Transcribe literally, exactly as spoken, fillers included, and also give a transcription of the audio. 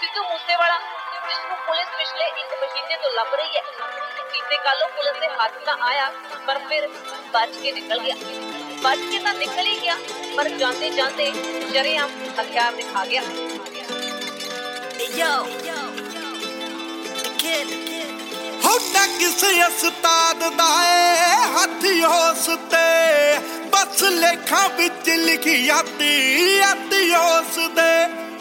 ਸਿੱਧੂ ਮੂਸੇਵਾਲਾ ਜਿਸ ਨੂੰ ਪੁਲਿਸ ਪਿਛਲੇ ਇੱਕ ਮਹੀਨੇ ਤੋਂ ਲੱਭ ਰਹੀ ਹੈ, ਬੀਤੇ ਕੱਲ੍ਹ ਪੁਲਿਸ ਦੇ ਹੱਥ ਤਾਂ ਆਇਆ ਪਰ ਫਿਰ ਬਚ ਕੇ ਨਿਕਲ ਗਿਆ। ਬਚ ਕੇ ਤਾਂ ਨਿਕਲ ਹੀ ਗਿਆ ਪਰ ਜਾਂਦੇ ਜਾਂਦੇ ਸ਼ਰੇਆਮ ਹਥਿਆਰ ਦਿਖਾ ਗਿਆ। ਹੋਣਾ ਕਿਸੇ ਉਸਤਾਦ ਦਾ ਏ ਹੱਥ ਉਸ ਤੇ, ਬਸ ਲੇਖਾਂ ਵਿੱਚ ਲਿਖੀ ਆਤੀ ਆਤੀ ਉਸ ਦੇ।